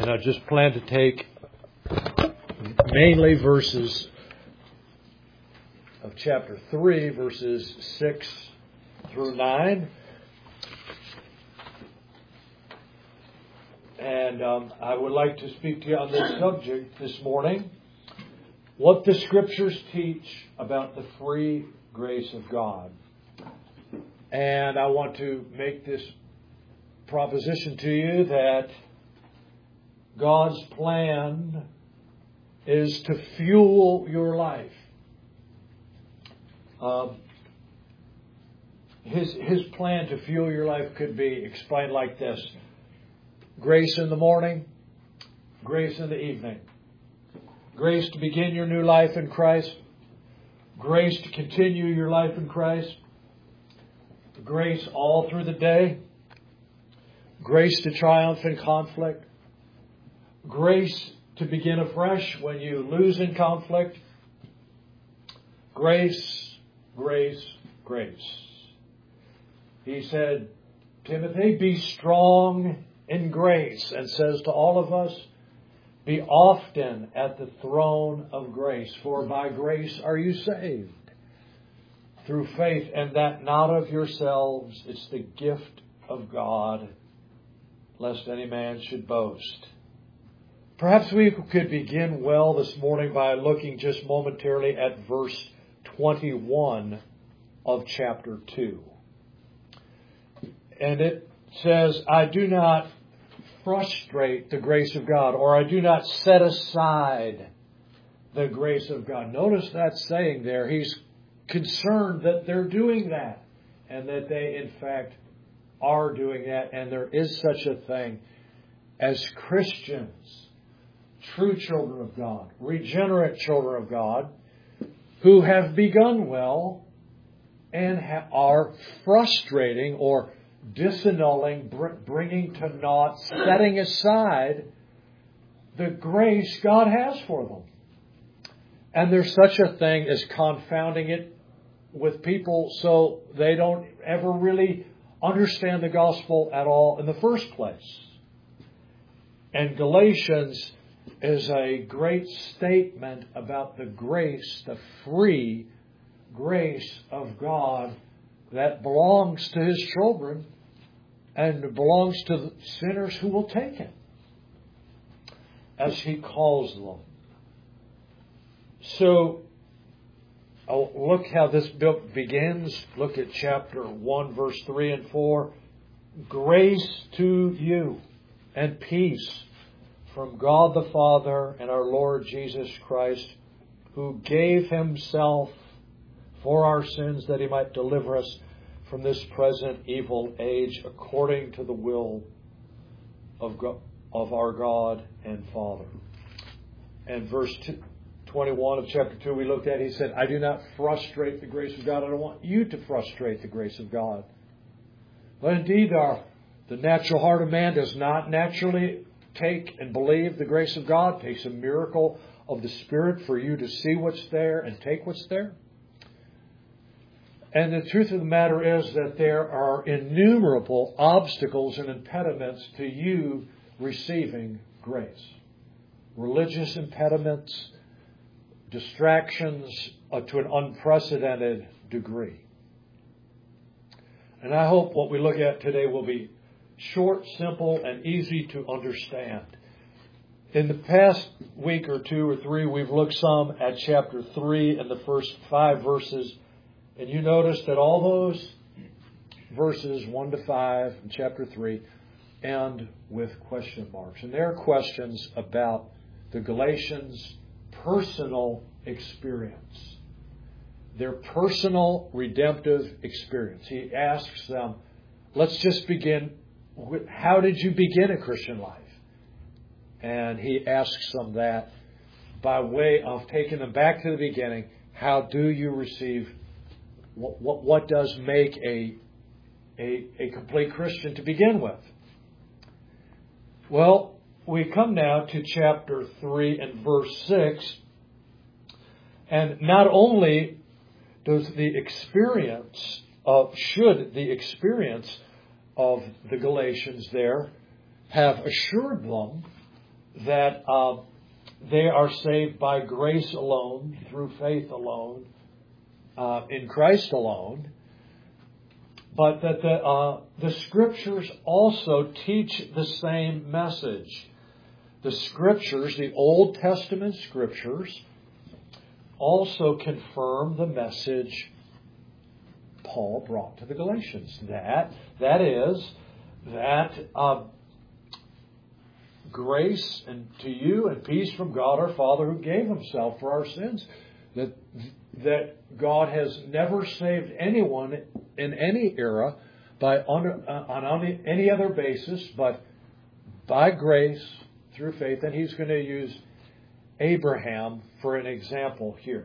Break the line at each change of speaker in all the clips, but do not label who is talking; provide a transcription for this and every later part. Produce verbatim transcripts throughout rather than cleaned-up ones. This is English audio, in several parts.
And I just plan to take mainly verses of chapter three, verses six through nine. And um, I would like to speak to you on this subject this morning. What the Scriptures teach about the free grace of God. And I want to make this proposition to you that God's plan is to fuel your life. Um, his, his plan to fuel your life could be explained like this. Grace in the morning, grace in the evening. Grace to begin your new life in Christ. Grace to continue your life in Christ. Grace all through the day. Grace to triumph in conflict. Grace to begin afresh when you lose in conflict. Grace, grace, grace. He said, Timothy, be strong in grace, and says to all of us, be often at the throne of grace, for by grace are you saved, through faith, and that not of yourselves, it's the gift of God, lest any man should boast. Perhaps we could begin well this morning by looking just momentarily at verse twenty-one of chapter two. And it says, I do not frustrate the grace of God, or I do not set aside the grace of God. Notice that saying there. He's concerned that they're doing that, and that they, in fact, are doing that. And there is such a thing as Christians, true children of God, regenerate children of God, who have begun well and ha- are frustrating or disannulling, br- bringing to naught, setting aside the grace God has for them. And there's such a thing as confounding it with people so they don't ever really understand the gospel at all in the first place. And Galatians is a great statement about the grace, the free grace of God that belongs to His children and belongs to the sinners who will take it, as He calls them. So, oh, look how this book begins. Look at chapter one, verse three and four. Grace to you and peace from God the Father and our Lord Jesus Christ, who gave Himself for our sins that He might deliver us from this present evil age, according to the will of God, of our God and Father. And verse twenty-one of chapter two we looked at, he said, I do not frustrate the grace of God. I don't want you to frustrate the grace of God. But indeed, our, the natural heart of man does not naturally take and believe the grace of God. It takes a miracle of the Spirit for you to see what's there and take what's there. And the truth of the matter is that there are innumerable obstacles and impediments to you receiving grace. Religious impediments, distractions uh, to an unprecedented degree. And I hope what we look at today will be short, simple, and easy to understand. In the past week or two or three, we've looked some at chapter three and the first five verses. And you notice that all those verses, one to five in chapter three, end with question marks. And there are questions about the Galatians' personal experience. Their personal redemptive experience. He asks them, let's just begin with, how did you begin a Christian life? And he asks them that by way of taking them back to the beginning. How do you receive What, what, what does make a, a, a complete Christian to begin with? Well, we come now to chapter three and verse six. And not only does the experience of, should the experience of the Galatians there have assured them that uh, they are saved by grace alone, through faith alone, uh, in Christ alone, but that the, uh, the Scriptures also teach the same message. The Scriptures, the Old Testament Scriptures, also confirm the message Paul brought to the Galatians. That, that is, that uh, grace and to you and peace from God our Father who gave Himself for our sins. That, that God has never saved anyone in any era by on, on any other basis but by grace through faith. And He's going to use Abraham for an example here.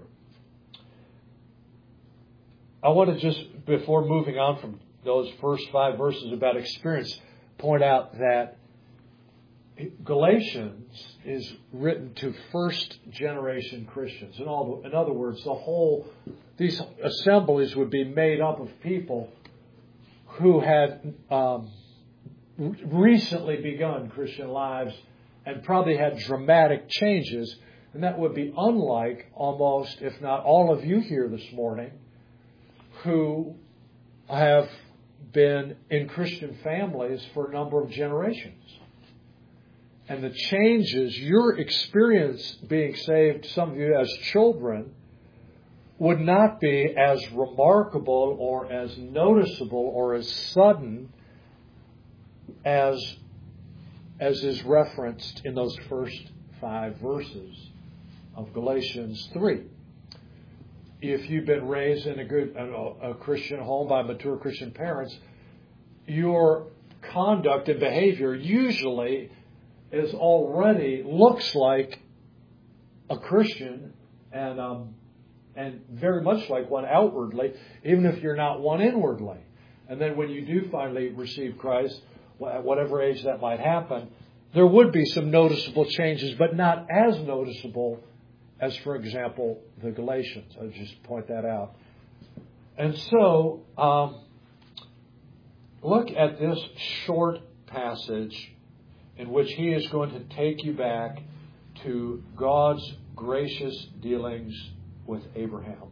I want to just, before moving on from those first five verses about experience, point out that Galatians is written to first generation Christians. In, all, in other words, the whole, these assemblies would be made up of people who had um, recently begun Christian lives and probably had dramatic changes. And that would be unlike almost, if not all of you here this morning, who have been in Christian families for a number of generations. And the changes, your experience being saved, some of you as children, would not be as remarkable or as noticeable or as sudden as, as is referenced in those first five verses of Galatians three. If you've been raised in a good a, a Christian home by mature Christian parents, your conduct and behavior usually is already looks like a Christian and um, and very much like one outwardly, even if you're not one inwardly. And then when you do finally receive Christ, at whatever age that might happen, there would be some noticeable changes, but not as noticeable as, for example, the Galatians. I'll just point that out. And so, um, look at this short passage in which he is going to take you back to God's gracious dealings with Abraham.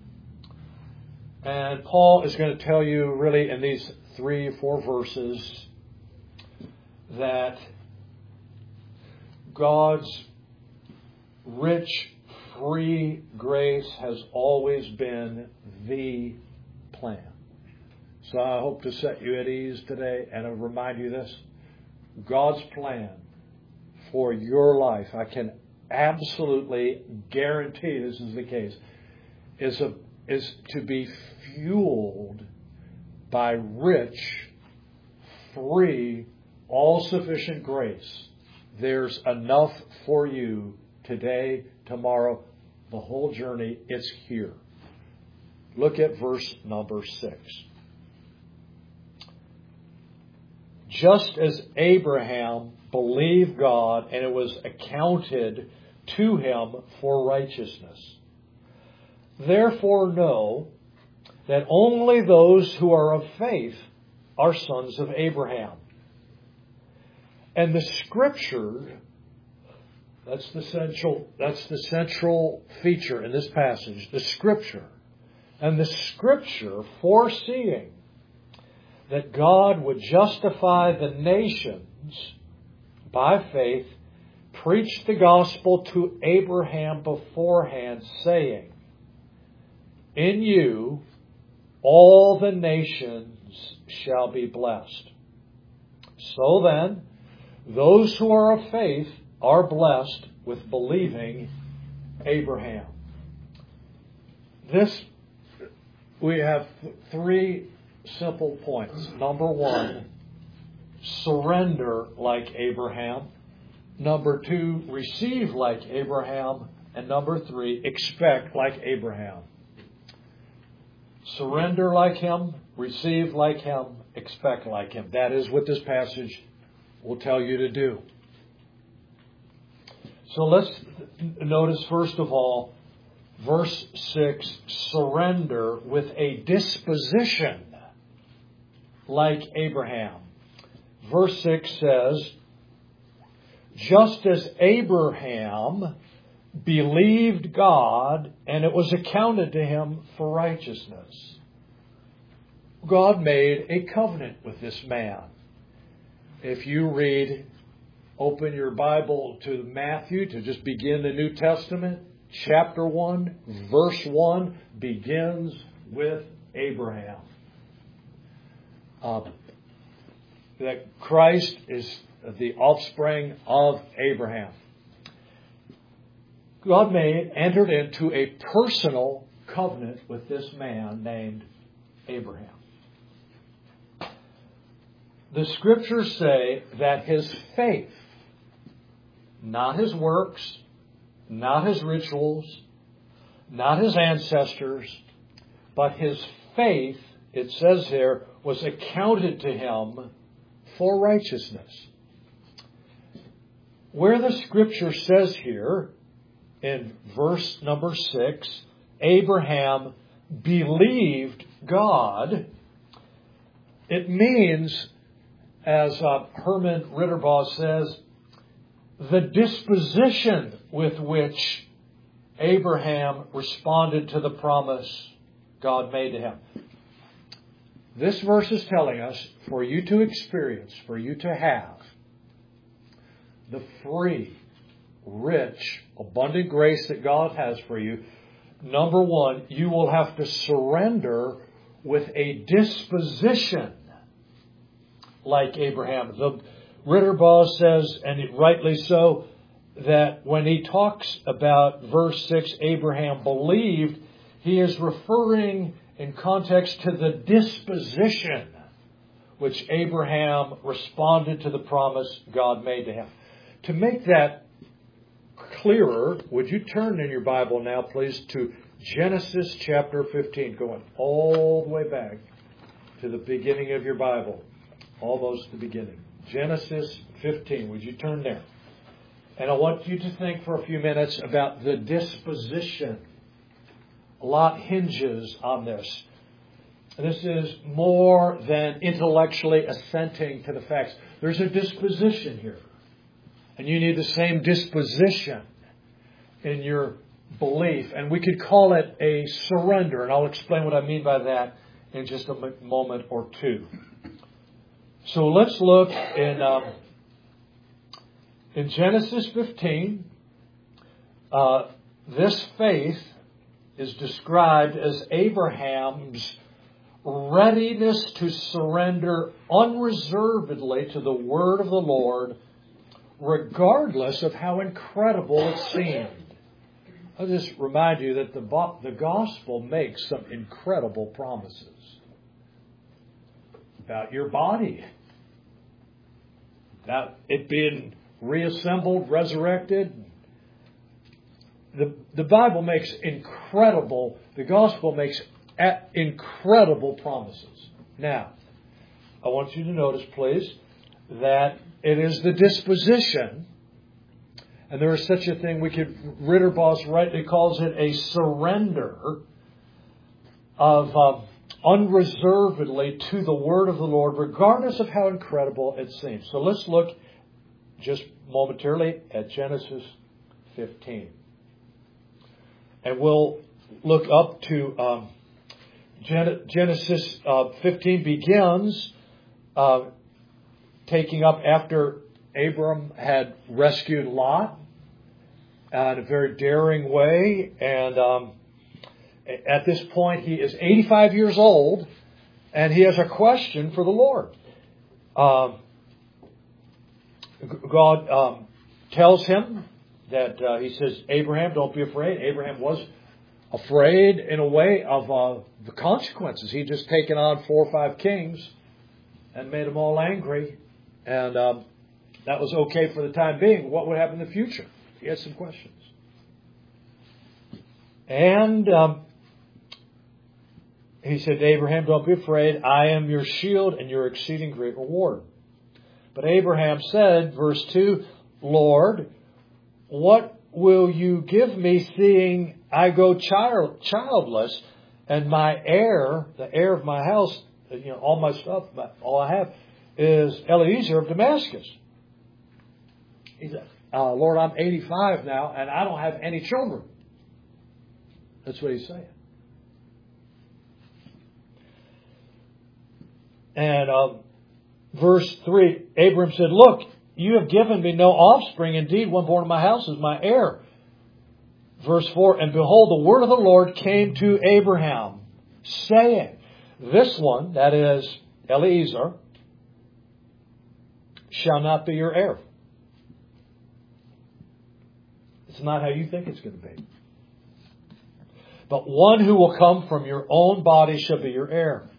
And Paul is going to tell you really in these three, four verses that God's rich, free grace has always been the plan. So I hope to set you at ease today and I'll remind you this. God's plan for your life, I can absolutely guarantee this is the case, is, a, is to be fueled by rich, free, all-sufficient grace. There's enough for you today, tomorrow, the whole journey. It's here. Look at verse number six. Just as Abraham believed God and it was accounted to him for righteousness. Therefore know that only those who are of faith are sons of Abraham. And the Scripture, that's the central, that's the central feature in this passage, the Scripture. And the Scripture, foreseeing that God would justify the nations by faith, preached the gospel to Abraham beforehand, saying, in you all the nations shall be blessed. So then, those who are of faith are blessed with believing Abraham. This, we have three simple points. Number one, surrender like Abraham. Number two, receive like Abraham. And number three, expect like Abraham. Surrender like him, receive like him, expect like him. That is what this passage will tell you to do. So let's notice first of all, verse six, surrender with a disposition like Abraham. Verse six says, just as Abraham believed God, and it was accounted to him for righteousness. God made a covenant with this man. If you read, open your Bible to Matthew to just begin the New Testament, chapter one, verse one begins with Abraham. Uh, that Christ is the offspring of Abraham. God made, entered into a personal covenant with this man named Abraham. The Scriptures say that his faith, not his works, not his rituals, not his ancestors, but his faith, it says here, was accounted to him for righteousness. Where the Scripture says here, in verse number six, Abraham believed God, it means, as uh, Herman Ritterbaugh says, the disposition with which Abraham responded to the promise God made to him. This verse is telling us, for you to experience, for you to have the free, rich, abundant grace that God has for you, number one, you will have to surrender with a disposition like Abraham. The Ritterbaugh says, and it rightly so, that when he talks about verse six, Abraham believed, he is referring in context to the disposition which Abraham responded to the promise God made to him. To make that clearer, would you turn in your Bible now, please, to Genesis chapter fifteen, going all the way back to the beginning of your Bible, almost the beginning. Genesis fifteen, would you turn there? And I want you to think for a few minutes about the disposition. A lot hinges on this. This is more than intellectually assenting to the facts. There's a disposition here. And you need the same disposition in your belief. And we could call it a surrender. And I'll explain what I mean by that in just a moment or two. So let's look in um, in Genesis fifteen. Uh, this faith is described as Abraham's readiness to surrender unreservedly to the word of the Lord, regardless of how incredible it seemed. I'll just remind you that the, the gospel makes some incredible promises about your body, about it being reassembled, resurrected. The, the Bible makes incredible, the gospel makes incredible promises. Now, I want you to notice, please, that it is the disposition, and there is such a thing, we could, Ritterboss rightly calls it a surrender of uh, unreservedly to the word of the Lord, regardless of how incredible it seems. So let's look just momentarily at Genesis fifteen. And we'll look up to um, Gen- Genesis uh, fifteen begins uh, taking up after Abram had rescued Lot uh, in a very daring way. And um, at this point, he is eighty-five years old, and he has a question for the Lord. Um, God um, tells him that uh, he says, Abraham, don't be afraid. Abraham was afraid in a way of uh, the consequences. He'd just taken on four or five kings and made them all angry. And um, that was okay for the time being. What would happen in the future? He had some questions. And um, he said to Abraham, don't be afraid. I am your shield and your exceeding great reward. But Abraham said, verse two, Lord, what will you give me, seeing I go child, childless, and my heir, the heir of my house, you know, all my stuff, all I have, is Eliezer of Damascus? He said, uh, Lord, I'm eighty-five now, and I don't have any children. That's what he's saying. And uh, verse three, Abram said, look, you have given me no offspring. Indeed, one born in my house is my heir. Verse four, and behold, the word of the Lord came to Abraham, saying, this one, that is Eliezer, shall not be your heir. It's not how you think it's going to be. But one who will come from your own body shall be your heir.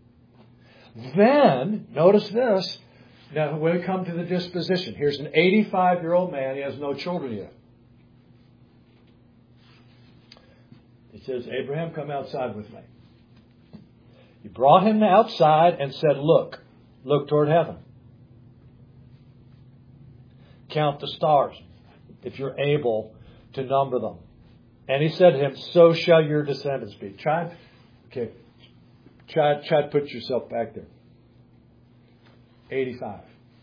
Then, notice this. Now, when we come to the disposition, here's an eighty-five-year-old man. He has no children yet. He says, Abraham, come outside with me. He brought him outside and said, look, look toward heaven. Count the stars, if you're able to number them. And he said to him, so shall your descendants be. Try, okay, try, try to put yourself back there. eighty-five.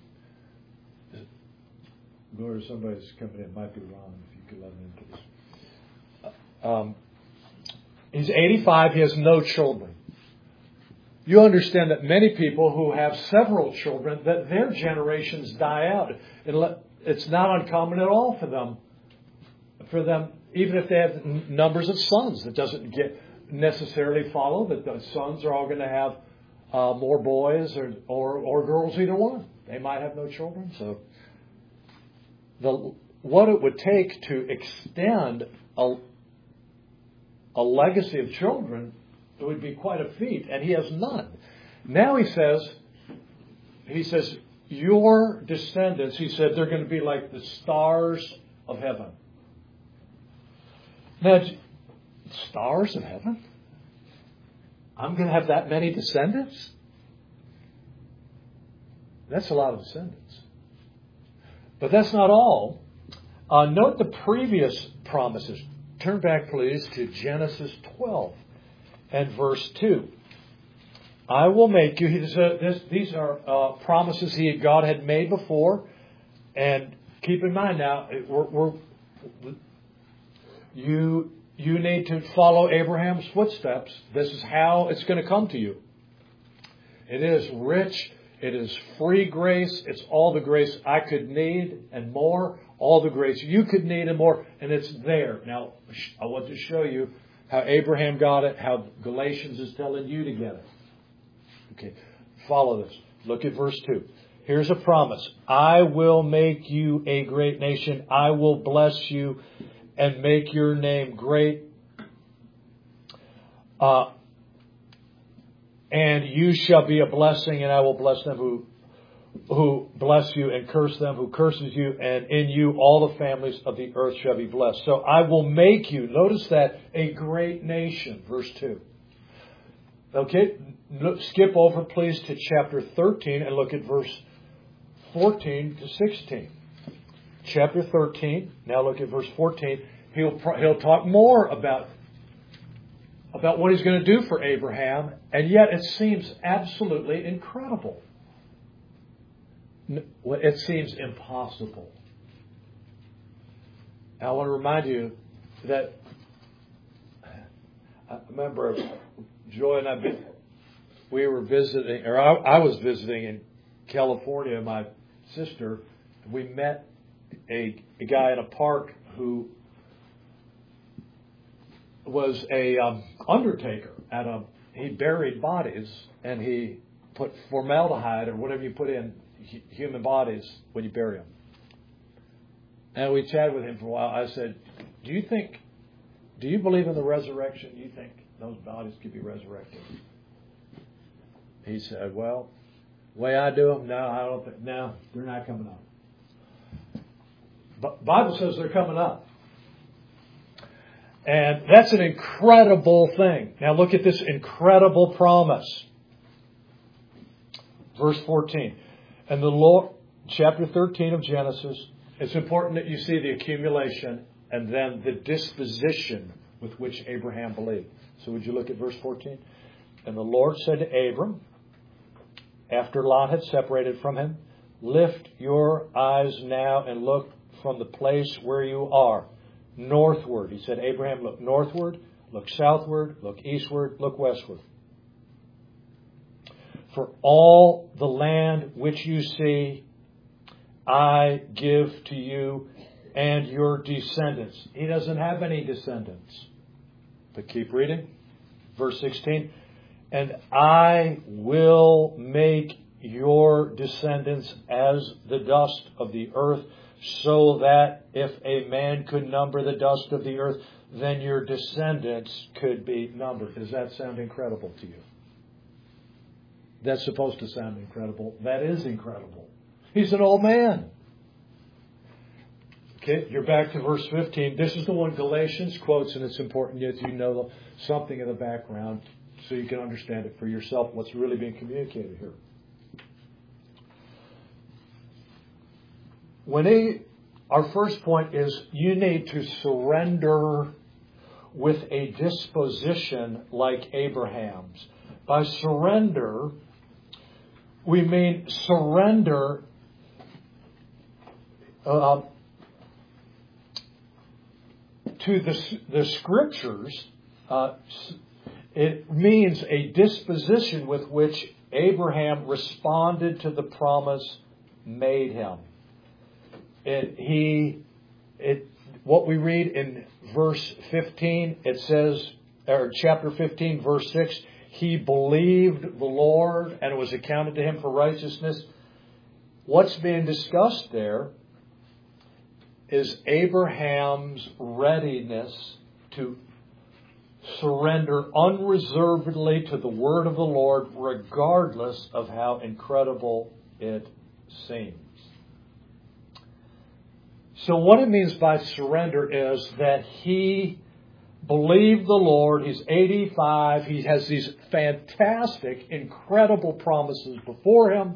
Lord, somebody's coming in. Might be wrong. If you could let me in, please. Um, he's eighty-five. He has no children. You understand that many people who have several children, that their generations die out. It's not uncommon at all for them. For them, even if they have numbers of sons, that doesn't get necessarily follow that the sons are all going to have uh, more boys or, or or girls, either one. They might have no children. So, the what it would take to extend a a legacy of children, it would be quite a feat, and he has none. Now he says, he says, your descendants, he said, they're going to be like the stars of heaven. Now, stars of heaven? I'm going to have that many descendants? That's a lot of descendants. But that's not all. Uh, note the previous promises. Turn back, please, to Genesis twelve and verse two. I will make you. He said, this, these are uh, promises he God had made before. And keep in mind now, we're, we're, you you need to follow Abraham's footsteps. This is how it's going to come to you. It is rich. It is free grace. It's all the grace I could need and more. All the grace you could need and more. And it's there. Now, I want to show you how Abraham got it, how Galatians is telling you to get it. Okay, follow this. Look at verse two. Here's a promise. I will make you a great nation. I will bless you and make your name great. Uh, and you shall be a blessing, and I will bless them who who bless you, and curse them who curses you, and in you all the families of the earth shall be blessed. So I will make you, notice that, a great nation, verse two. Okay, skip over please to chapter thirteen and look at verse fourteen to sixteen. Chapter thirteen, now look at verse fourteen. He'll he'll talk more about about what he's going to do for Abraham, and yet it seems absolutely incredible. It seems impossible. I want to remind you that I remember Joy and I, we were visiting, or I, I was visiting in California, my sister. We met a, a guy in a park who was a um, undertaker at a, he buried bodies, and he put formaldehyde or whatever you put in human bodies when you bury them. And we chatted with him for a while. I said, do you think, do you believe in the resurrection? Do you think those bodies could be resurrected? He said, well, the way I do them, no, I don't think, no, they're not coming up. But Bible says they're coming up. And that's an incredible thing. Now look at this incredible promise. Verse fourteen. And the Lord, chapter thirteen of Genesis, it's important that you see the accumulation and then the disposition with which Abraham believed. So would you look at verse fourteen? And the Lord said to Abram, after Lot had separated from him, lift your eyes now and look from the place where you are, northward. He said, Abraham, look northward, look southward, look eastward, look westward. For all the land which you see, I give to you and your descendants. He doesn't have any descendants. But keep reading. Verse sixteen. And I will make your descendants as the dust of the earth, so that if a man could number the dust of the earth, then your descendants could be numbered. Does that sound incredible to you? That's supposed to sound incredible. That is incredible. He's an old man. Okay, you're back to verse fifteen. This is the one Galatians quotes, and it's important that you know something in the background so you can understand it for yourself, what's really being communicated here. When he, our first point is you need to surrender with a disposition like Abraham's. By surrender, we mean surrender uh, to the, the Scriptures. Uh, it means a disposition with which Abraham responded to the promise made him. It, he, it, what we read in verse fifteen, it says, or chapter fifteen, verse six, he believed the Lord and it was accounted to him for righteousness. What's being discussed there is Abraham's readiness to surrender unreservedly to the word of the Lord, regardless of how incredible it seems. So what it means by surrender is that he believed the Lord. He's eighty-five. He has these fantastic, incredible promises before him.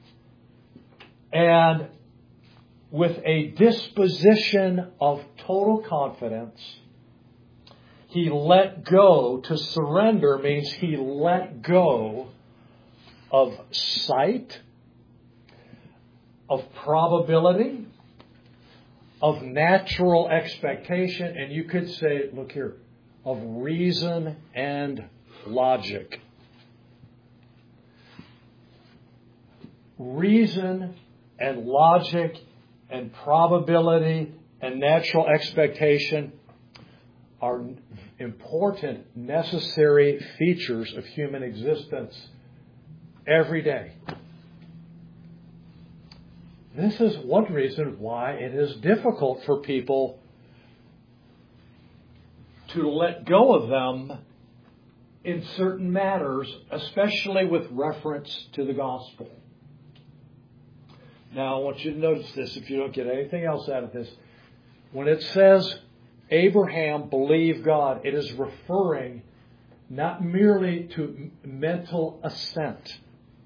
And with a disposition of total confidence, he let go. To surrender means he let go of sight, of probability, of natural expectation, and you could say, look here, of reason and logic. Reason and logic and probability and natural expectation are important, necessary features of human existence every day. This is one reason why it is difficult for people to let go of them in certain matters, especially with reference to the gospel. Now, I want you to notice this if you don't get anything else out of this. When it says Abraham believed God, it is referring not merely to mental assent.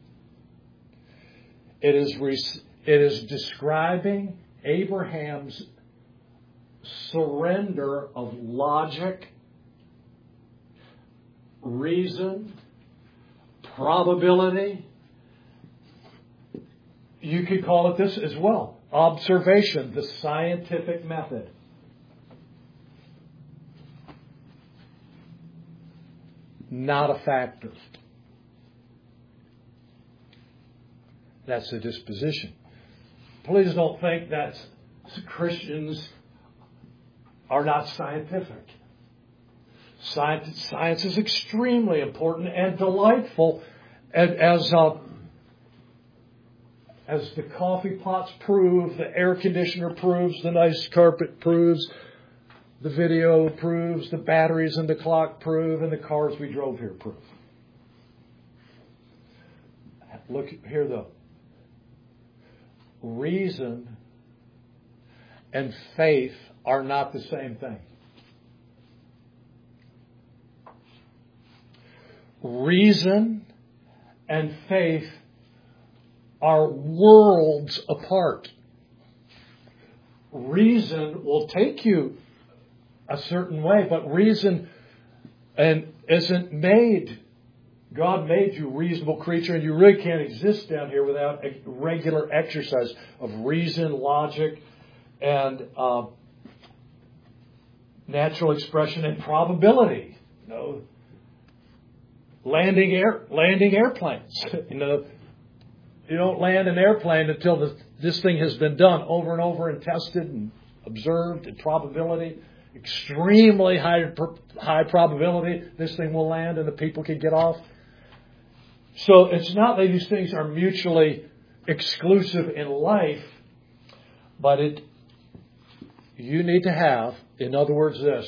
It is re- It is describing Abraham's surrender of logic, reason, probability. You could call it this as well. Observation, the scientific method. Not a factor. That's the disposition. Please don't think that Christians are not scientific. Science, science is extremely important and delightful, and as uh, as the coffee pots prove, the air conditioner proves, the nice carpet proves, the video proves, the batteries in the clock prove, and the cars we drove here prove. Look here, though. Reason and faith are not the same thing. Reason and faith are worlds apart. Reason will take you a certain way, but reason and isn't made. God made you a reasonable creature, and you really can't exist down here without a regular exercise of reason, logic, and uh, natural expression and probability. You know, landing air landing airplanes. you know, you don't land an airplane until the, this thing has been done over and over and tested and observed and probability. Extremely high high probability this thing will land and the people can get off. So it's not that these things are mutually exclusive in life, but it you need to have, in other words, this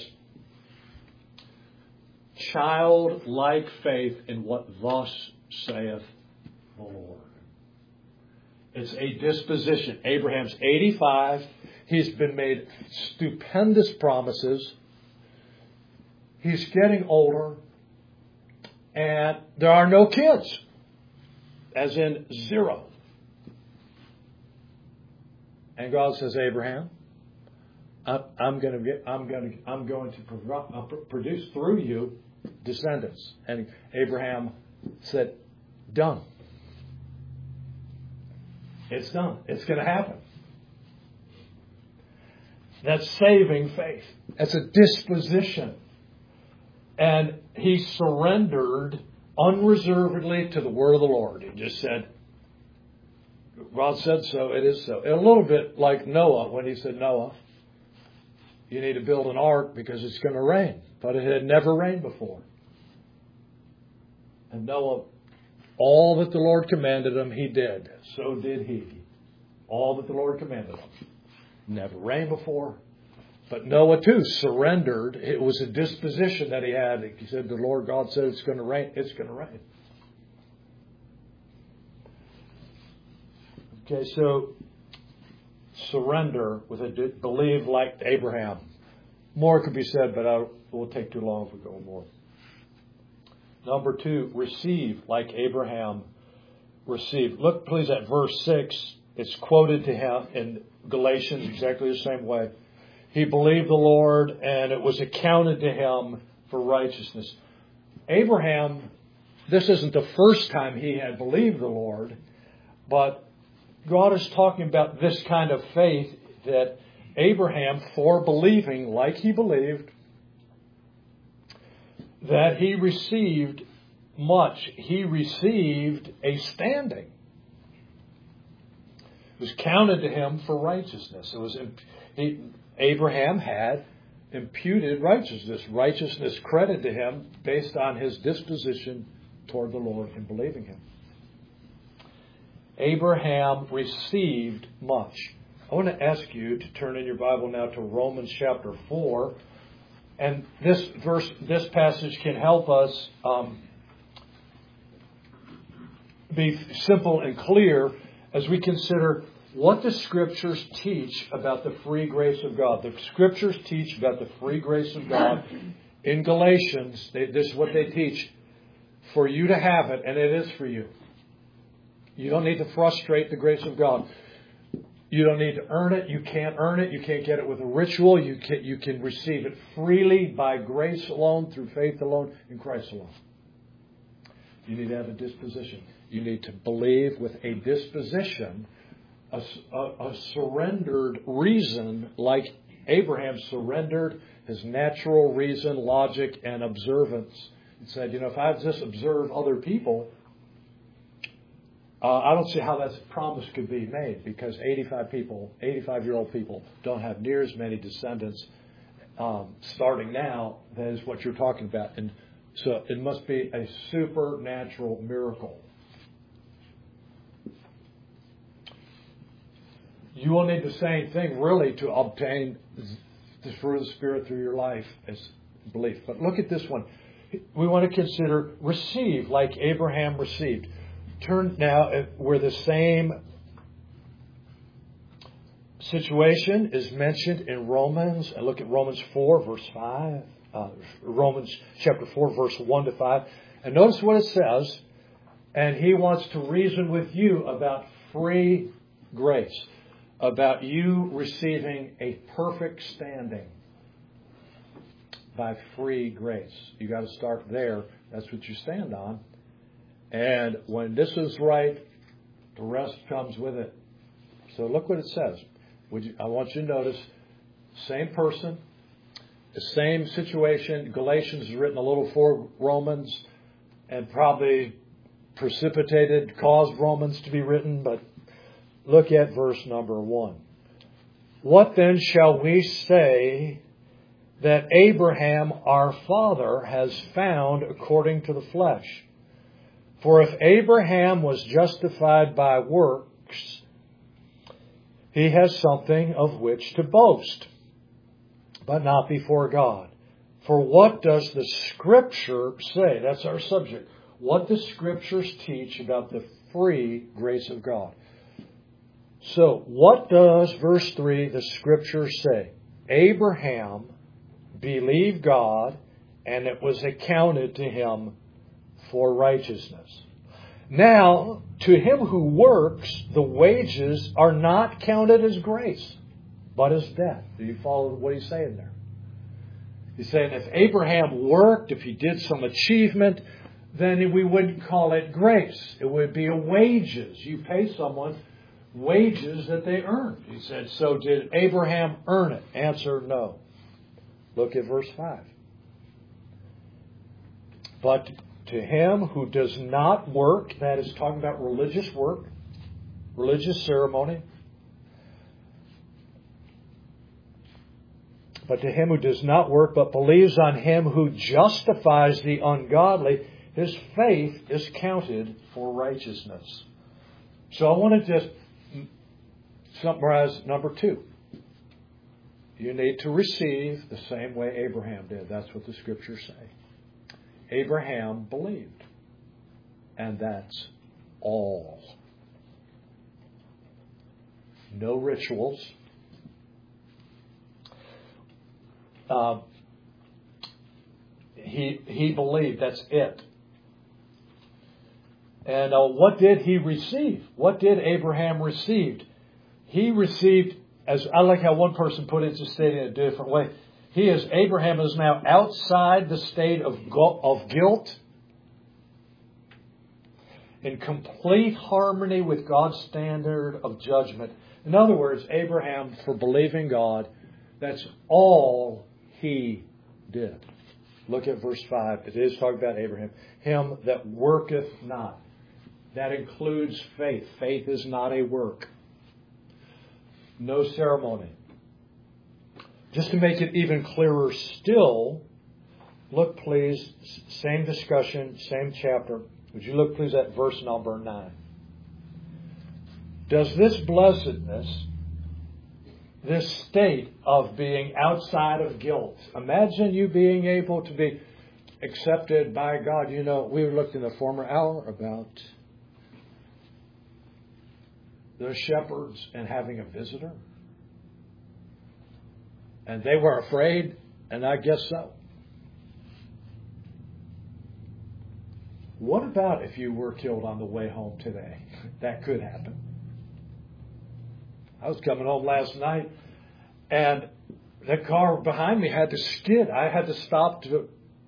childlike faith in what thus saith the Lord. It's a disposition. Abraham's eighty-five. He's been made stupendous promises. He's getting older. And there are no kids. As in zero. And God says, Abraham, I'm going to get, I'm going to, I'm going to produce through you descendants. And Abraham said, done. It's done. It's going to happen. That's saving faith. That's a disposition. And he surrendered unreservedly to the word of the Lord. He just said, God said so, it is so. A little bit like Noah when he said, Noah, you need to build an ark because it's going to rain. But it had never rained before. And Noah, all that the Lord commanded him, he did. So did he. All that the Lord commanded him. Never rained before. But Noah too surrendered. It was a disposition that he had. He said, the Lord God said it's going to rain. It's going to rain. Okay, so surrender with a believe like Abraham. More could be said, but I will take too long if we go more. Number two, receive like Abraham received. Look please at verse six. It's quoted to him in Galatians exactly the same way. He believed the Lord and it was accounted to him for righteousness. Abraham, this isn't the first time he had believed the Lord, but God is talking about this kind of faith that Abraham, for believing like he believed, that he received much. He received a standing. It was counted to him for righteousness. It was he, Abraham had imputed righteousness. Righteousness credited to him based on his disposition toward the Lord and believing him. Abraham received much. I want to ask you to turn in your Bible now to Romans chapter four. And this verse, this passage can help us um, be simple and clear as we consider what the Scriptures teach about the free grace of God. The Scriptures teach about the free grace of God. In Galatians, they, this is what they teach. For you to have it, and it is for you. You don't need to frustrate the grace of God. You don't need to earn it. You can't earn it. You can't get it with a ritual. You can, you can receive it freely by grace alone, through faith alone, in Christ alone. You need to have a disposition. You need to believe with a disposition, a, a, a surrendered reason, like Abraham surrendered his natural reason, logic, and observance. And said, you know, if I just observe other people, Uh, I don't see how that promise could be made, because eighty-five people, eighty-five-year-old people don't have near as many descendants um, starting now. That is what you're talking about. And so it must be a supernatural miracle. You will need the same thing, really, to obtain the fruit of the Spirit through your life as belief. But look at this one. We want to consider receive like Abraham received. Turn now, where the same situation is mentioned in Romans, and look at Romans four, verse five, uh, Romans chapter four, verse one to five. And notice what it says. And he wants to reason with you about free grace, about you receiving a perfect standing by free grace. You got to start there. That's what you stand on. And when this is right, the rest comes with it. So look what it says. Would you, I want you to notice, same person, the same situation. Galatians is written a little before Romans and probably precipitated, caused Romans to be written. But look at verse number one. What then shall we say that Abraham our father has found according to the flesh? For if Abraham was justified by works, he has something of which to boast, but not before God. For what does the Scripture say? That's our subject. What the Scriptures teach about the free grace of God. So, what does verse three, the Scripture say? Abraham believed God, and it was accounted to him for righteousness. Now, to him who works, the wages are not counted as grace, but as debt. Do you follow what he's saying there? He's saying if Abraham worked, if he did some achievement, then we wouldn't call it grace. It would be a wages. You pay someone wages that they earned. He said, so did Abraham earn it? Answer, no. Look at verse five. But to him who does not work, that is talking about religious work, religious ceremony. But to him who does not work, but believes on him who justifies the ungodly, his faith is counted for righteousness. So I want to just summarize number two. You need to receive the same way Abraham did. That's what the Scriptures say. Abraham believed. And that's all. No rituals. Uh, he, he believed. That's it. And uh, what did he receive? What did Abraham receive? He received, as I like how one person put it, just stated in a different way. He is, Abraham is now outside the state of, of guilt, in complete harmony with God's standard of judgment. In other words, Abraham, for believing God, that's all he did. Look at verse five. It is talking about Abraham. Him that worketh not. That includes faith. Faith is not a work. No ceremony. Just to make it even clearer still, look please, same discussion, same chapter. Would you look please at verse number nine? Does this blessedness, this state of being outside of guilt, imagine you being able to be accepted by God. You know, we looked in the former hour about the shepherds and having a visitor. And they were afraid, and I guess so. What about if you were killed on the way home today? That could happen. I was coming home last night, and the car behind me had to skid. I had to stop to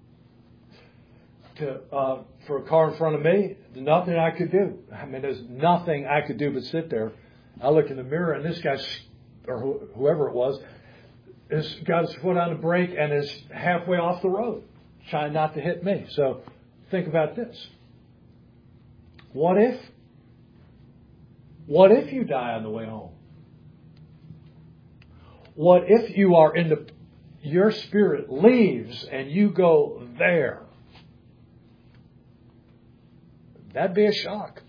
to uh, for a car in front of me. There's nothing I could do. I mean, there's nothing I could do but sit there. I look in the mirror, and this guy, or wh- whoever it was, has got his foot on the brake and is halfway off the road, trying not to hit me. So think about this. What if? What if you die on the way home? What if you are in the, your spirit leaves and you go there? That'd be a shock.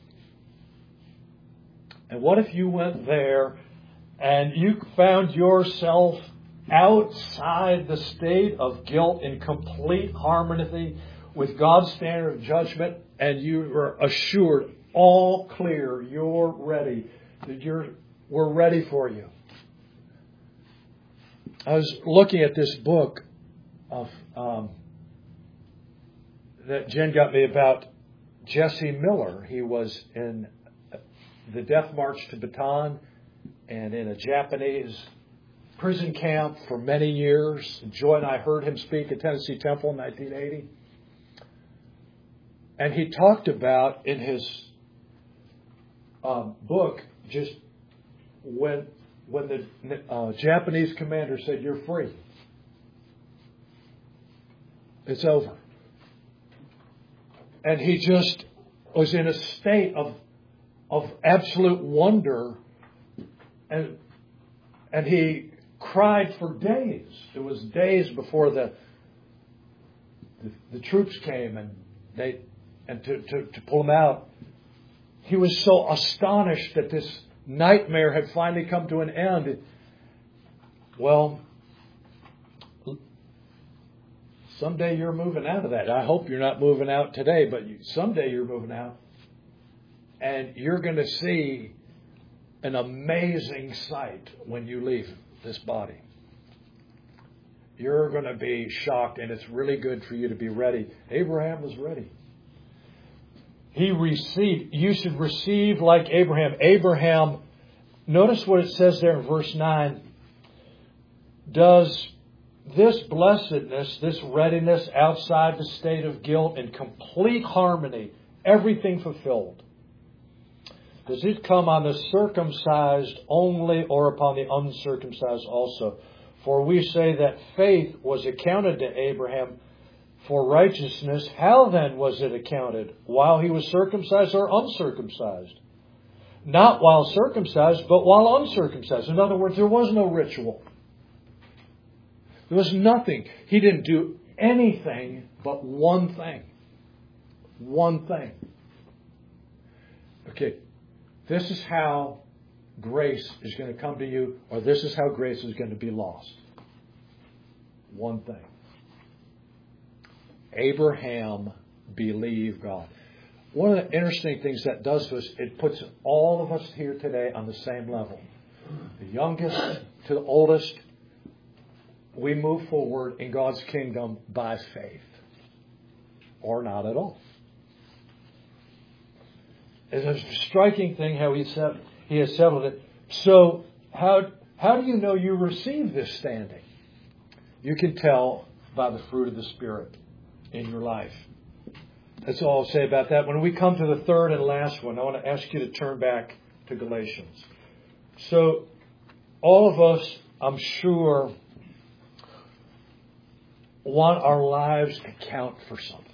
And what if you went there and you found yourself outside the state of guilt in complete harmony with God's standard of judgment, and you were assured, all clear, you're ready, that you're, we're ready for you. I was looking at this book of um, that Jen got me about Jesse Miller. He was in the Death March to Bataan and in a Japanese prison camp for many years. Joy and I heard him speak at Tennessee Temple in nineteen eighty. And he talked about in his um, book just when when the uh, Japanese commander said, "You're free," it's over. And he just was in a state of of absolute wonder, and and he cried for days. It was days before the the, the troops came and they and to, to, to pull him out. He was so astonished that this nightmare had finally come to an end. Well, someday you're moving out of that. I hope you're not moving out today, but someday you're moving out. And you're going to see an amazing sight when you leave this body. You're going to be shocked, and it's really good for you to be ready. Abraham was ready. He received. You should receive like Abraham. Abraham, notice what it says there in verse nine. Does this blessedness, this readiness outside the state of guilt and complete harmony, everything fulfilled, does it come on the circumcised only or upon the uncircumcised also? For we say that faith was accounted to Abraham for righteousness. How then was it accounted? While he was circumcised or uncircumcised? Not while circumcised, but while uncircumcised. In other words, there was no ritual. There was nothing. He didn't do anything but one thing. One thing. Okay, this is how grace is going to come to you, or this is how grace is going to be lost. One thing. Abraham believed God. One of the interesting things that does to us, it puts all of us here today on the same level. The youngest to the oldest, we move forward in God's kingdom by faith. Or not at all. It's a striking thing how he said he has settled it. So how how do you know you receive this standing? You can tell by the fruit of the Spirit in your life. That's all I'll say about that. When we come to the third and last one, I want to ask you to turn back to Galatians. So all of us, I'm sure, want our lives to count for something.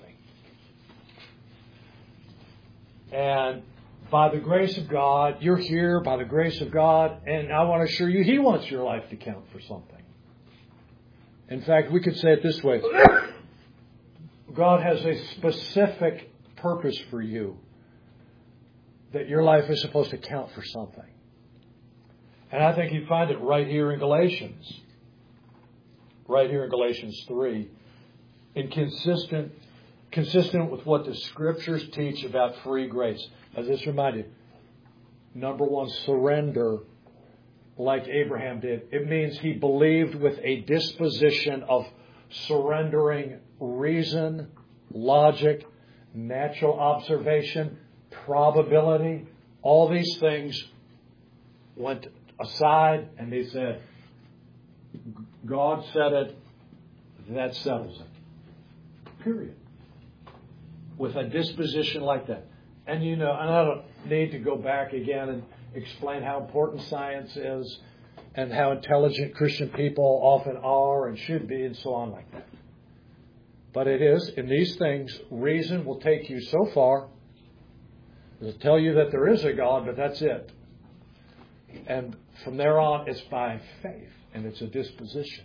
And by the grace of God, you're here by the grace of God, and I want to assure you, He wants your life to count for something. In fact, we could say it this way. God has a specific purpose for you, that your life is supposed to count for something. And I think you find it right here in Galatians. Right here in Galatians three. And consistent, consistent with what the Scriptures teach about free grace. As this reminded, number one, surrender like Abraham did. It means he believed with a disposition of surrendering reason, logic, natural observation, probability. All these things went aside, and they said, God said it, that settles it. Period. With a disposition like that. And you know, and I don't need to go back again and explain how important science is and how intelligent Christian people often are and should be and so on like that. But it is, in these things, reason will take you so far. It'll tell you that there is a God, but that's it. And from there on, it's by faith, and it's a disposition.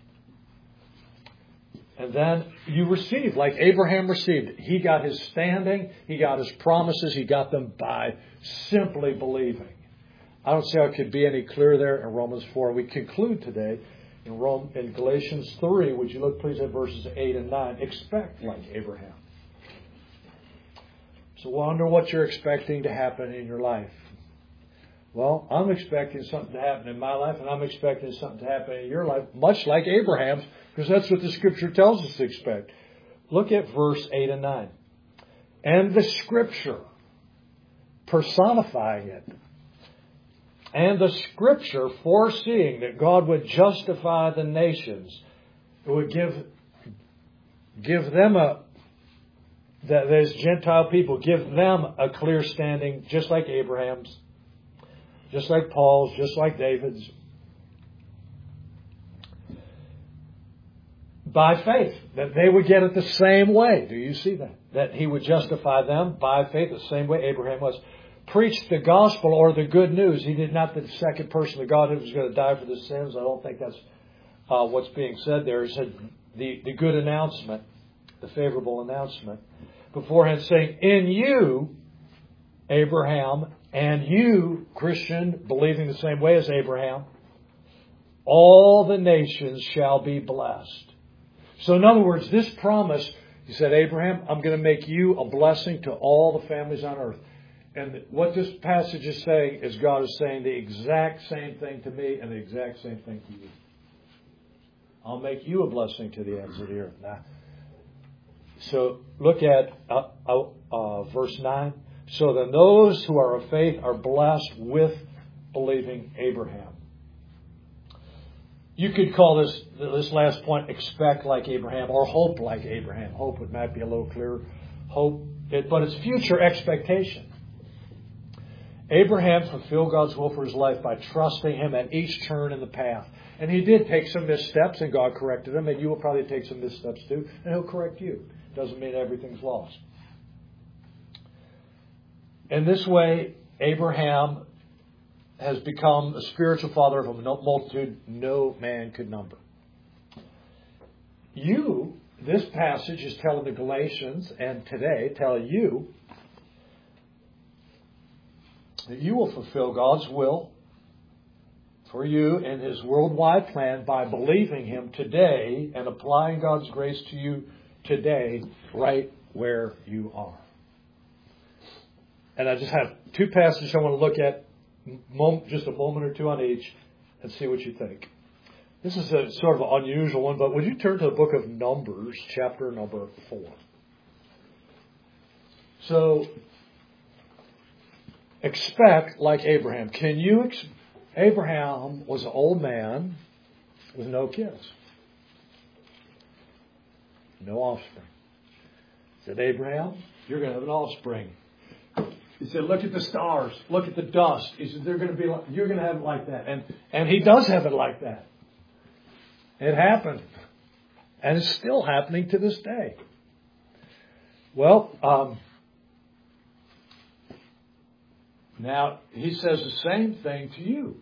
And then you receive, like Abraham received. He got his standing, he got his promises, he got them by simply believing. I don't see how it could be any clearer there in Romans four. We conclude today in Rome in Galatians three. Would you look please at verses eight and nine? Expect like Abraham. So wonder what you're expecting to happen in your life. Well, I'm expecting something to happen in my life, and I'm expecting something to happen in your life, much like Abraham's, because that's what the Scripture tells us to expect. Look at verse eight and nine. And the Scripture, personifying it, and the Scripture foreseeing that God would justify the nations, it would give, give them a, that those Gentile people, give them a clear standing, just like Abraham's. just like Paul's, just like David's. By faith, that they would get it the same way. Do you see that? That he would justify them by faith the same way Abraham was. Preached the gospel or the good news. He did not the second person of God who was going to die for the sins. I don't think that's uh, what's being said there. He said the, the good announcement, the favorable announcement. Beforehand saying, in you, Abraham, and you, Christian, believing the same way as Abraham, all the nations shall be blessed. So in other words, this promise, he said, Abraham, I'm going to make you a blessing to all the families on earth. And what this passage is saying is God is saying the exact same thing to me and the exact same thing to you. I'll make you a blessing to the ends of the earth. Now, so look at uh, uh, uh, verse nine. So then those who are of faith are blessed with believing Abraham. You could call this this last point, expect like Abraham, or hope like Abraham. Hope, it might be a little clearer. Hope, it, but it's future expectation. Abraham fulfilled God's will for his life by trusting Him at each turn in the path. And he did take some missteps, and God corrected him, and you will probably take some missteps too, and He'll correct you. Doesn't mean everything's lost. In this way, Abraham has become a spiritual father of a multitude no man could number. You, this passage is telling the Galatians, and today tell you, that you will fulfill God's will for you in His worldwide plan by believing Him today and applying God's grace to you today right where you are. And I just have two passages I want to look at, just a moment or two on each, and see what you think. This is a sort of an unusual one, but would you turn to the book of Numbers, chapter number four? So, expect like Abraham. Can you? Ex- Abraham was an old man with no kids, no offspring. He said, Abraham, you're going to have an offspring. He said, look at the stars, look at the dust. He said, they're going to be like, you're going to have it like that, and and he does have it like that. It happened, and it's still happening to this day. Well. Um, Now, he says the same thing to you.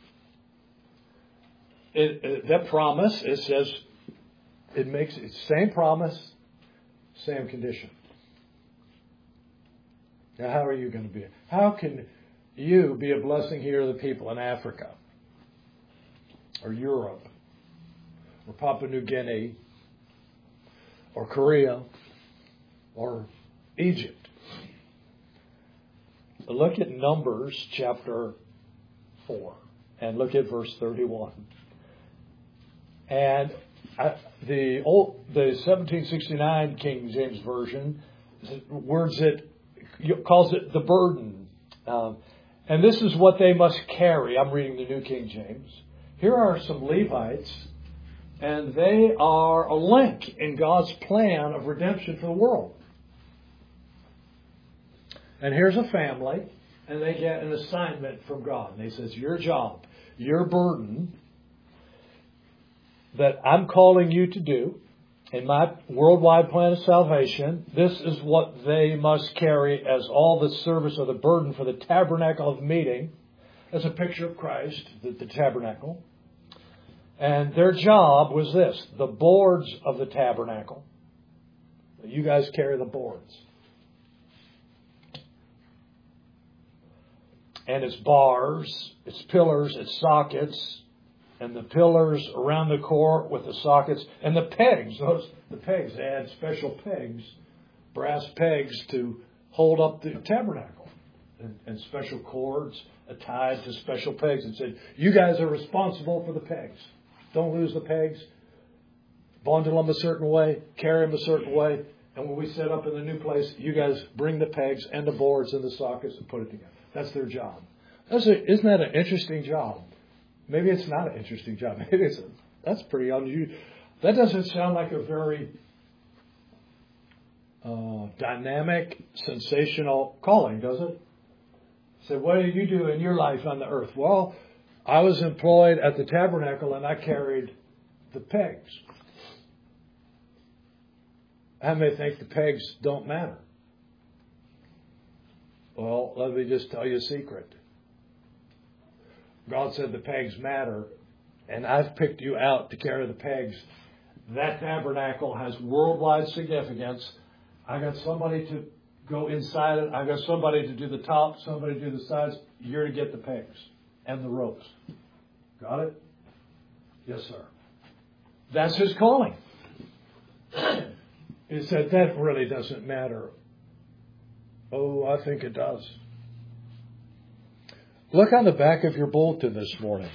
It, it, that promise, it says, it makes it same promise, same condition. Now, how are you going to be? How can you be a blessing here to the people in Africa, or Europe, or Papua New Guinea, or Korea, or Egypt? Look at Numbers chapter four and look at verse thirty-one. And the old, the seventeen sixty-nine King James Version words it, calls it the burden. Um, and this is what they must carry. I'm reading the New King James. Here are some Levites, and they are a link in God's plan of redemption for the world. And here's a family, and they get an assignment from God. And He says, your job, your burden that I'm calling you to do in my worldwide plan of salvation, this is what they must carry as all the service or the burden for the tabernacle of meeting, as a picture of Christ, the, the tabernacle. And their job was this, the boards of the tabernacle. You guys carry the boards. And its bars, its pillars, its sockets, and the pillars around the core with the sockets, and the pegs. Those the pegs, they had special pegs, brass pegs to hold up the tabernacle, and, and special cords tied to special pegs, and said, you guys are responsible for the pegs. Don't lose the pegs. Bundle them a certain way, carry them a certain way, and when we set up in the new place, you guys bring the pegs and the boards and the sockets and put it together. That's their job. That's a, isn't that an interesting job? Maybe it's not an interesting job. Maybe it's a, that's pretty unusual. That doesn't sound like a very uh, dynamic, sensational calling, does it? Said, what do you do in your life on the earth? Well, I was employed at the tabernacle and I carried the pegs. How many think the pegs don't matter? Well, let me just tell you a secret. God said the pegs matter, and I've picked you out to carry the pegs. That tabernacle has worldwide significance. I got somebody to go inside it. I got somebody to do the top, somebody to do the sides. You're to get the pegs and the ropes. Got it? Yes, sir. That's his calling. He said, that really doesn't matter. Oh, I think it does. Look on the back of your bulletin this morning.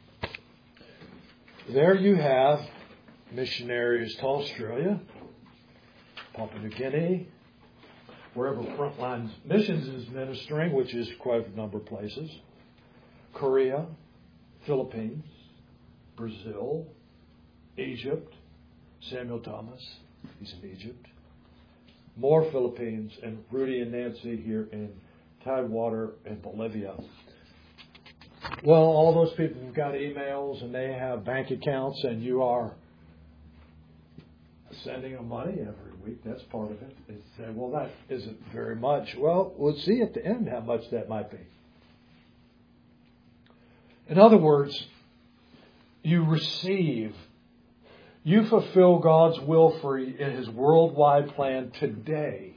There you have missionaries to Australia, Papua New Guinea, wherever Frontline Missions is ministering, which is quite a number of places, Korea, Philippines, Brazil, Egypt, Samuel Thomas, he's in Egypt, more Philippines, and Rudy and Nancy here in Tidewater and Bolivia. Well, all those people have got emails and they have bank accounts, and you are sending them money every week. That's part of it. They say, well, that isn't very much. Well, we'll see at the end how much that might be. In other words, you receive, you fulfill God's will for you in His worldwide plan today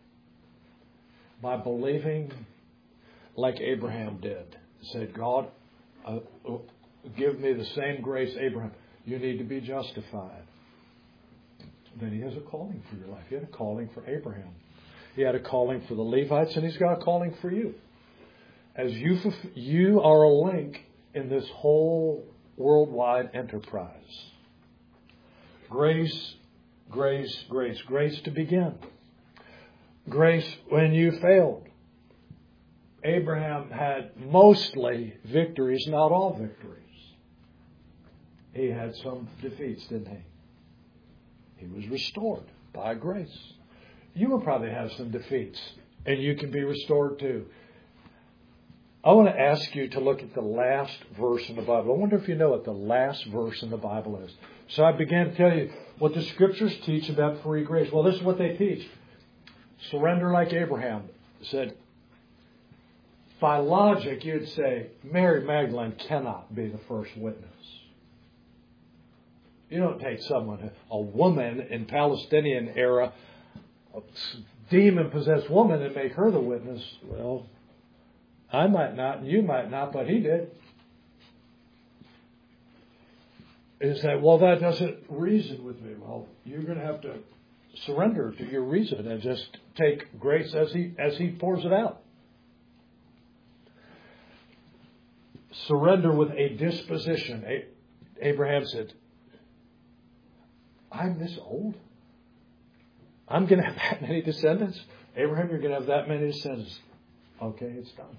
by believing like Abraham did. Said, God, uh, give me the same grace Abraham. You need to be justified. Then He has a calling for your life. He had a calling for Abraham. He had a calling for the Levites, and He's got a calling for you. As you, you are a link in this whole worldwide enterprise. Grace, grace, grace. Grace to begin. Grace when you failed. Abraham had mostly victories, not all victories. He had some defeats, didn't he? He was restored by grace. You will probably have some defeats, and you can be restored too. I want to ask you to look at the last verse in the Bible. I wonder if you know what the last verse in the Bible is. So I began to tell you what the Scriptures teach about free grace. Well, this is what they teach. Surrender like Abraham said. By logic, you'd say Mary Magdalene cannot be the first witness. You don't take someone, a woman in Palestinian era, a demon-possessed woman, and make her the witness. Well, I might not, and you might not, but he did. You say, well, that doesn't reason with me. Well, you're going to have to surrender to your reason and just take grace as he as he pours it out. Surrender with a disposition. Abraham said, I'm this old. I'm going to have that many descendants. Abraham, you're going to have that many descendants. Okay, it's done.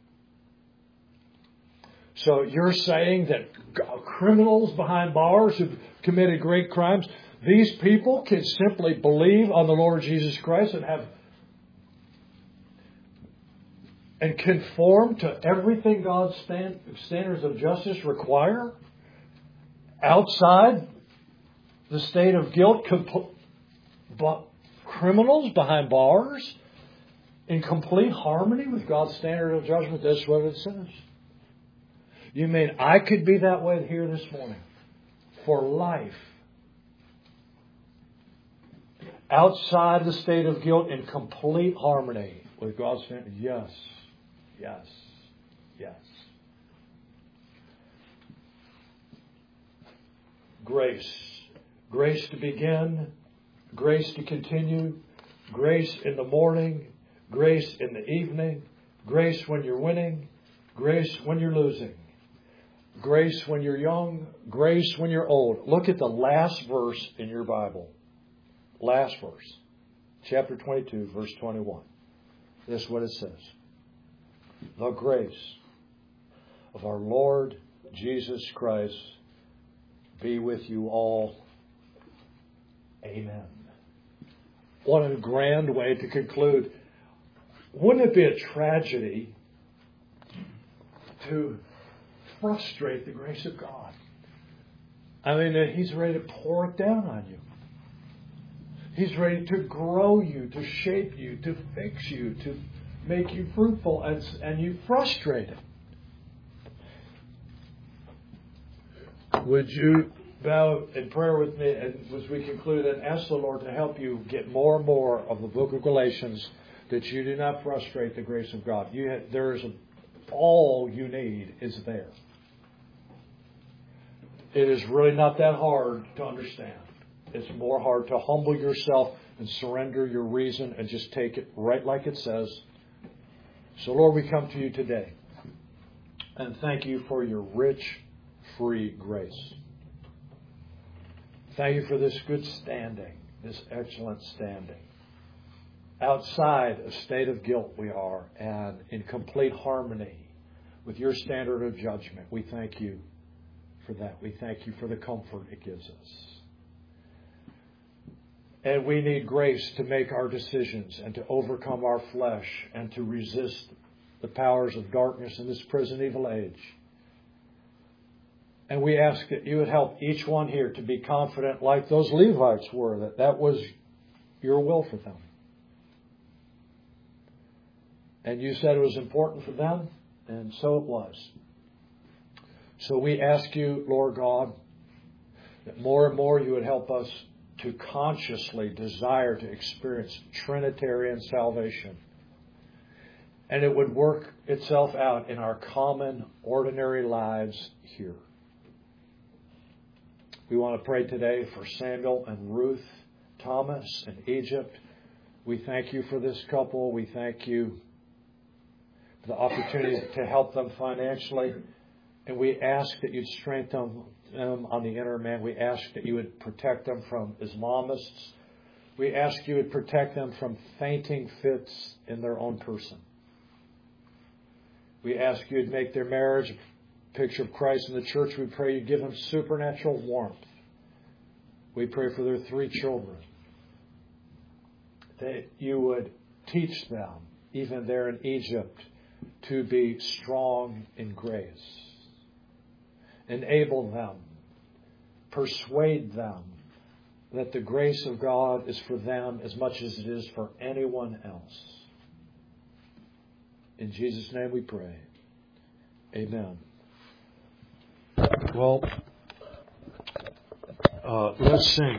So you're saying that criminals behind bars who've committed great crimes, these people can simply believe on the Lord Jesus Christ and have and conform to everything God's stand, standards of justice require outside the state of guilt, comp- but criminals behind bars in complete harmony with God's standard of judgment. That's what it says. You mean I could be that way here this morning for life? Outside the state of guilt in complete harmony with God's standard? Yes. Yes. Yes. Grace. Grace to begin. Grace to continue. Grace in the morning. Grace in the evening. Grace when you're winning. Grace when you're losing. Grace when you're young. Grace when you're old. Look at the last verse in your Bible. Last verse. Chapter twenty-two, verse twenty-one. This is what it says. The grace of our Lord Jesus Christ be with you all. Amen. What a grand way to conclude. Wouldn't it be a tragedy to frustrate the grace of God. I mean, He's ready to pour it down on you. He's ready to grow you, to shape you, to fix you, to make you fruitful, and, and you frustrate it. Would you bow in prayer with me and as we conclude and ask the Lord to help you get more and more of the book of Galatians, that you do not frustrate the grace of God. You have, there is a, all you need is there. It is really not that hard to understand. It's more hard to humble yourself and surrender your reason and just take it right like it says. So, Lord, we come to you today and thank you for your rich, free grace. Thank you for this good standing, this excellent standing. Outside a state of guilt we are, and in complete harmony with your standard of judgment. We thank you for that. We thank you for the comfort it gives us. And we need grace to make our decisions and to overcome our flesh and to resist the powers of darkness in this present evil age. And we ask that you would help each one here to be confident like those Levites were, that that was your will for them. And you said it was important for them, and so it was. So we ask you, Lord God, that more and more you would help us to consciously desire to experience Trinitarian salvation. And it would work itself out in our common, ordinary lives here. We want to pray today for Samuel and Ruth Thomas in Egypt. We thank you for this couple. We thank you for the opportunity to help them financially. And we ask that you'd strengthen them on the inner man. We ask that you would protect them from Islamists. We ask you would protect them from fainting fits in their own person. We ask you would make their marriage a picture of Christ in the church. We pray you give them supernatural warmth. We pray for their three children, that you would teach them, even there in Egypt, to be strong in grace. Enable them, persuade them that the grace of God is for them as much as it is for anyone else. In Jesus' name we pray. Amen. Well, uh, let's sing.